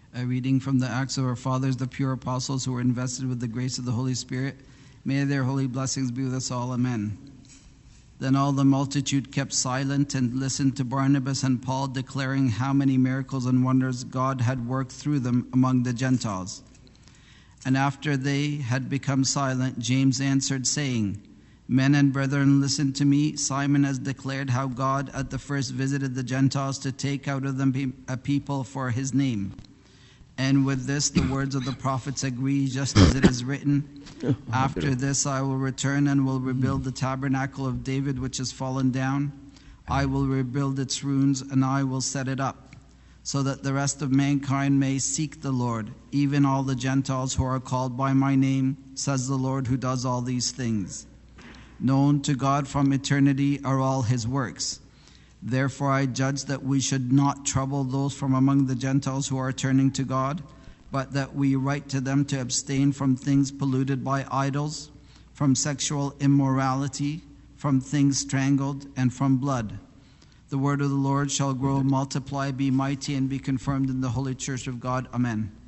A reading from the Acts of our Fathers, the pure apostles who were invested with the grace of the Holy Spirit. May their holy blessings be with us all. Amen. Then all the multitude kept silent and listened to Barnabas and Paul, declaring how many miracles and wonders God had worked through them among the Gentiles. And after they had become silent, James answered, saying, Men and brethren, listen to me. Simon has declared how God at the first visited the Gentiles to take out of them a people for his name. And with this, the words of the prophets agree, just as it is written, After this I will return and will rebuild the tabernacle of David, which has fallen down. I will rebuild its ruins, and I will set it up, so that the rest of mankind may seek the Lord, even all the Gentiles who are called by my name, says the Lord who does all these things. Known to God from eternity are all his works. Therefore I judge that we should not trouble those from among the Gentiles who are turning to God, but that we write to them to abstain from things polluted by idols, from sexual immorality, from things strangled, and from blood. The word of the Lord shall grow, multiply, be mighty, and be confirmed in the holy church of God. Amen.